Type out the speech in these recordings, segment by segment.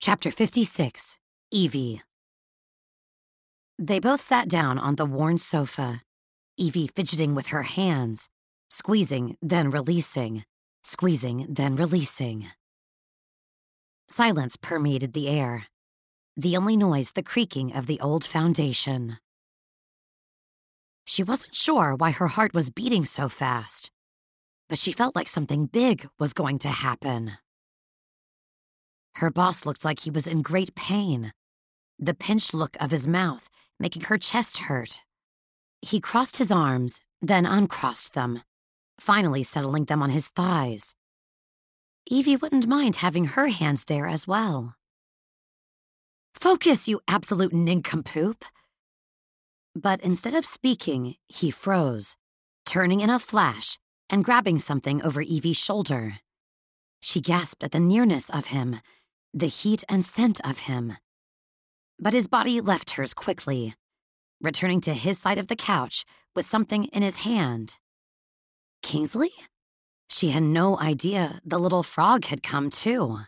Chapter 56, Evie. They both sat down on the worn sofa, Evie fidgeting with her hands, squeezing, then releasing, squeezing, then releasing. Silence permeated the air, the only noise the creaking of the old foundation. She wasn't sure why her heart was beating so fast, but she felt like something big was going to happen. Her boss looked like he was in great pain, the pinched look of his mouth making her chest hurt. He crossed his arms, then uncrossed them, finally settling them on his thighs. Evie wouldn't mind having her hands there as well. "Focus, you absolute nincompoop!" But instead of speaking, he froze, turning in a flash and grabbing something over Evie's shoulder. She gasped at the nearness of him, the heat and scent of him. But his body left hers quickly, returning to his side of the couch with something in his hand. Kingsley? She had no idea the little frog had come too.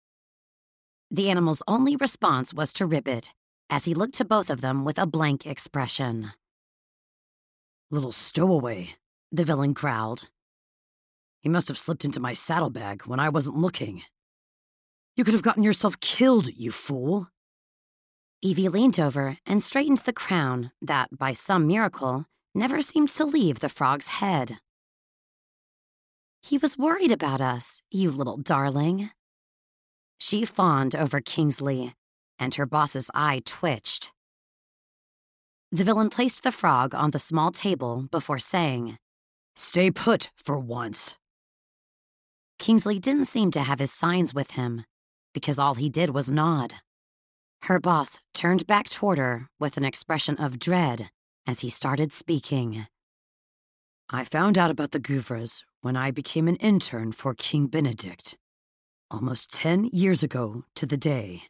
The animal's only response was to ribbit, as he looked to both of them with a blank expression. "Little stowaway," the villain growled. "He must have slipped into my saddlebag when I wasn't looking. You could have gotten yourself killed, you fool." Evie leaned over and straightened the crown that, by some miracle, never seemed to leave the frog's head. "He was worried about us, you little darling." She fawned over Kingsley, and her boss's eye twitched. The villain placed the frog on the small table before saying, "Stay put for once." Kingsley didn't seem to have his signs with him, because all he did was nod. Her boss turned back toward her with an expression of dread as he started speaking. "I found out about the Gouvres when I became an intern for King Benedict, almost 10 years ago to the day."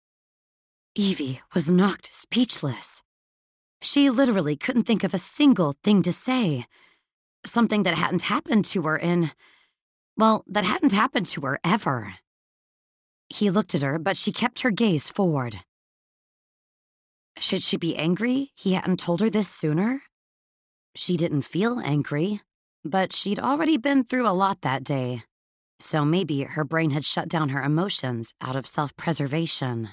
Evie was knocked speechless. She literally couldn't think of a single thing to say. Something that hadn't happened to her that hadn't happened to her ever. He looked at her, but she kept her gaze forward. Should she be angry he hadn't told her this sooner? She didn't feel angry, but she'd already been through a lot that day, so maybe her brain had shut down her emotions out of self-preservation.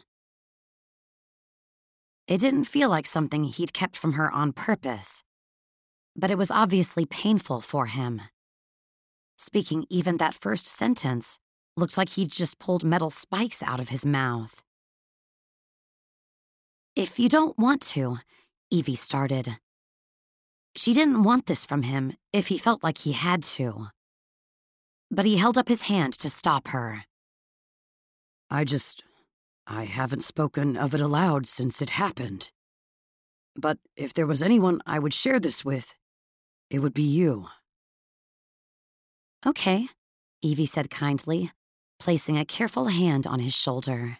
It didn't feel like something he'd kept from her on purpose, but it was obviously painful for him. Speaking even that first sentence looked like he'd just pulled metal spikes out of his mouth. "If you don't want to," Evie started. She didn't want this from him if he felt like he had to. But he held up his hand to stop her. I haven't spoken of it aloud since it happened. But if there was anyone I would share this with, it would be you." "Okay," Evie said kindly, placing a careful hand on his shoulder.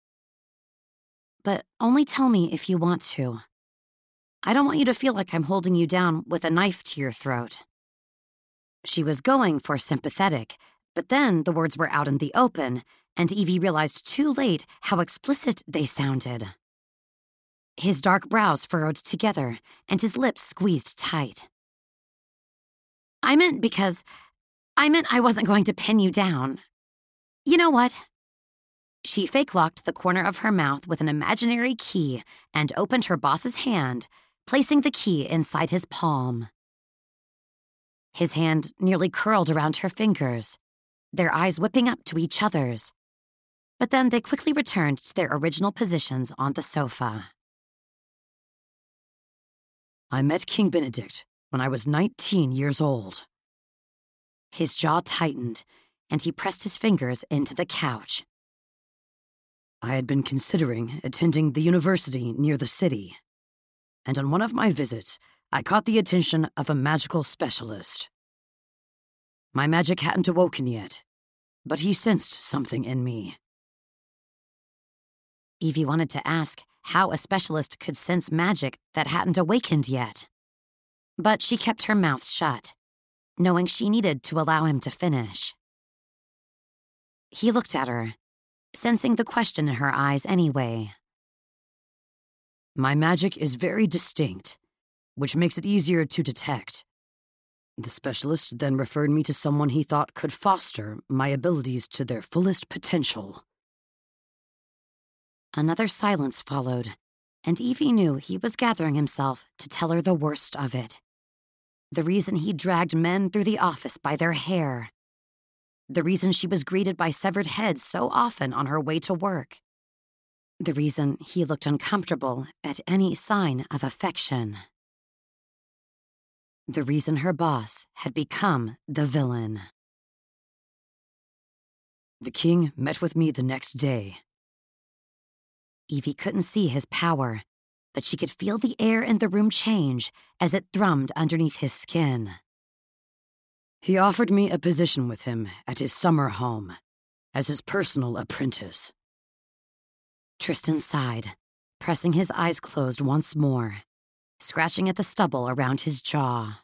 "But only tell me if you want to. I don't want you to feel like I'm holding you down with a knife to your throat." She was going for sympathetic, but then the words were out in the open, and Evie realized too late how explicit they sounded. His dark brows furrowed together, and his lips squeezed tight. I meant I wasn't going to pin you down. You know what?" She fake-locked the corner of her mouth with an imaginary key and opened her boss's hand, placing the key inside his palm. His hand nearly curled around her fingers, their eyes whipping up to each other's. But then they quickly returned to their original positions on the sofa. "I met King Benedict when I was 19 years old." His jaw tightened, and he pressed his fingers into the couch. "I had been considering attending the university near the city, and on one of my visits, I caught the attention of a magical specialist. My magic hadn't awoken yet, but he sensed something in me." Evie wanted to ask how a specialist could sense magic that hadn't awakened yet. But she kept her mouth shut, knowing she needed to allow him to finish. He looked at her, sensing the question in her eyes anyway. My magic is very distinct, which makes it easier to detect. The specialist then referred me to someone he thought could foster my abilities to their fullest potential. Another silence followed, and Evie knew he was gathering himself to tell her the worst of it. The reason he dragged men through the office by their hair. The reason she was greeted by severed heads so often on her way to work. The reason he looked uncomfortable at any sign of affection. The reason her boss had become the villain. The king met with me the next day. Evie couldn't see his power, but she could feel the air in the room change as it thrummed underneath his skin. He offered me a position with him at his summer home as his personal apprentice. Tristan sighed, pressing his eyes closed once more, scratching at the stubble around his jaw.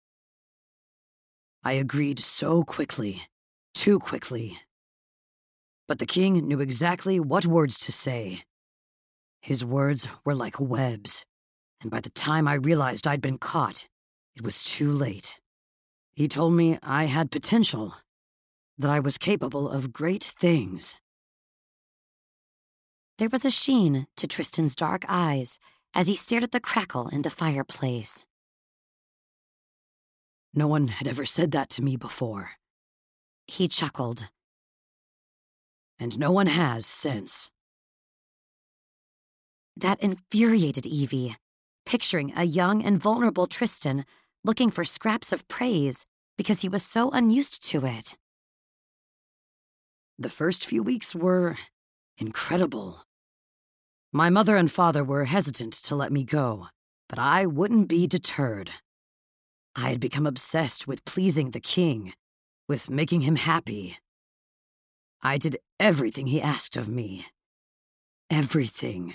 I agreed so quickly, too quickly. But the king knew exactly what words to say. His words were like webs, and by the time I realized I'd been caught, it was too late. He told me I had potential, that I was capable of great things. There was a sheen to Tristan's dark eyes as he stared at the crackle in the fireplace. No one had ever said that to me before. He chuckled. And no one has since. That infuriated Evie, picturing a young and vulnerable Tristan looking for scraps of praise because he was so unused to it. The first few weeks were incredible. My mother and father were hesitant to let me go, but I wouldn't be deterred. I had become obsessed with pleasing the king, with making him happy. I did everything he asked of me. Everything.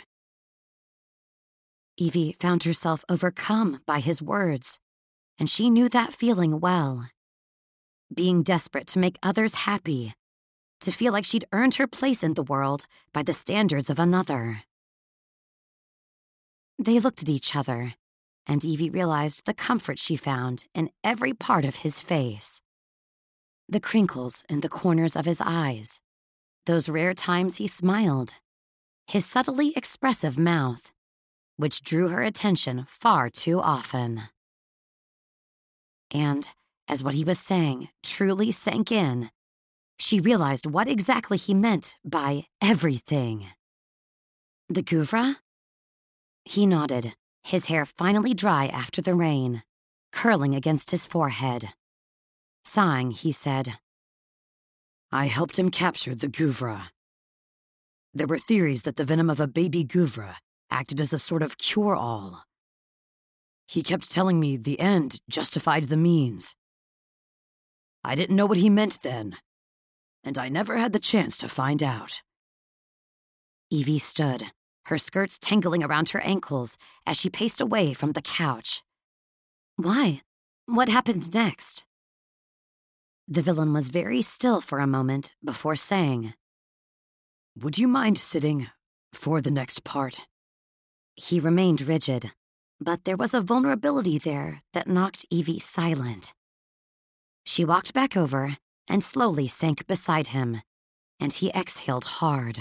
Evie found herself overcome by his words, and she knew that feeling well. Being desperate to make others happy, to feel like she'd earned her place in the world by the standards of another. They looked at each other, and Evie realized the comfort she found in every part of his face. The crinkles in the corners of his eyes, those rare times he smiled, his subtly expressive mouth, which drew her attention far too often. And as what he was saying truly sank in, she realized what exactly he meant by everything. The Guvra? He nodded, his hair finally dry after the rain, curling against his forehead. Sighing, he said, I helped him capture the Guvra. There were theories that the venom of a baby Guvra acted as a sort of cure-all. He kept telling me the end justified the means. I didn't know what he meant then, and I never had the chance to find out. Evie stood, her skirts tangling around her ankles as she paced away from the couch. Why? What happens next? The villain was very still for a moment before saying, Would you mind sitting for the next part? He remained rigid, but there was a vulnerability there that knocked Evie silent. She walked back over and slowly sank beside him, and he exhaled hard.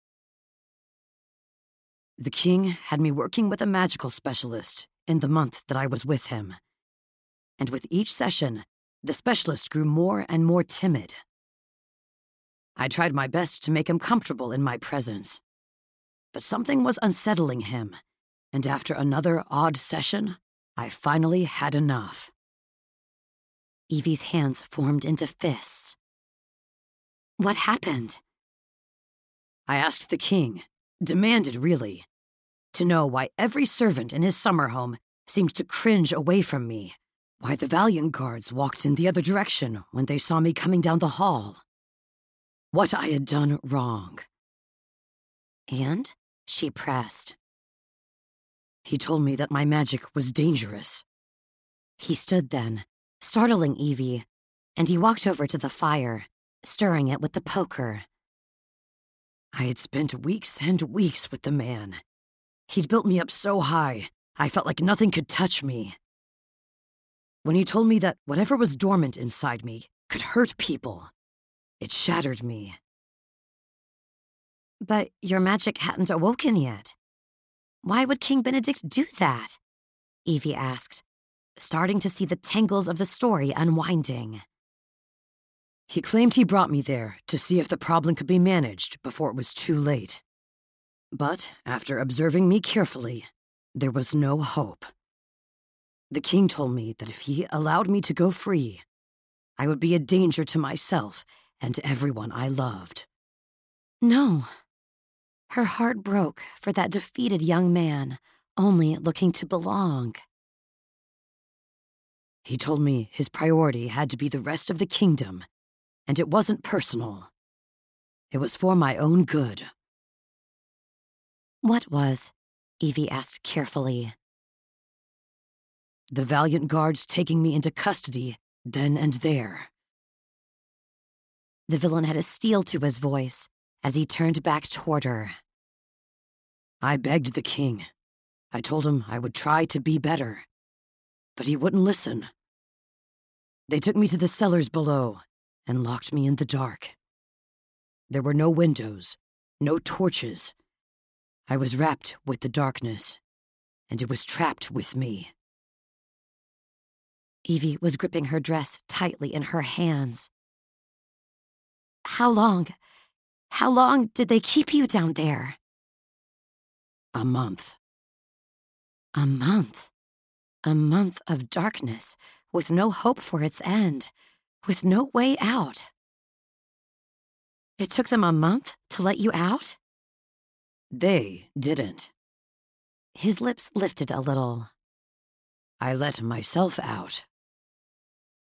The king had me working with a magical specialist in the month that I was with him. And with each session, the specialist grew more and more timid. I tried my best to make him comfortable in my presence. But something was unsettling him, and after another odd session, I finally had enough. Evie's hands formed into fists. What happened? I asked the king, demanded really, to know why every servant in his summer home seemed to cringe away from me, why the Valiant guards walked in the other direction when they saw me coming down the hall. What I had done wrong. And? She pressed. He told me that my magic was dangerous. He stood then, startling Evie, and he walked over to the fire, stirring it with the poker. I had spent weeks and weeks with the man. He'd built me up so high, I felt like nothing could touch me. When he told me that whatever was dormant inside me could hurt people, it shattered me. But your magic hadn't awoken yet. Why would King Benedict do that? Evie asked, starting to see the tangles of the story unwinding. He claimed he brought me there to see if the problem could be managed before it was too late. But after observing me carefully, there was no hope. The king told me that if he allowed me to go free, I would be a danger to myself and to everyone I loved. No. Her heart broke for that defeated young man, only looking to belong. He told me his priority had to be the rest of the kingdom, and it wasn't personal. It was for my own good. What was? Evie asked carefully. The valiant guards taking me into custody then and there. The villain had a steel to his voice as he turned back toward her. I begged the king. I told him I would try to be better, but he wouldn't listen. They took me to the cellars below and locked me in the dark. There were no windows, no torches. I was wrapped with the darkness, and it was trapped with me. Evie was gripping her dress tightly in her hands. How long did they keep you down there? A month. A month? A month of darkness, with no hope for its end, with no way out. It took them a month to let you out? They didn't. His lips lifted a little. I let myself out.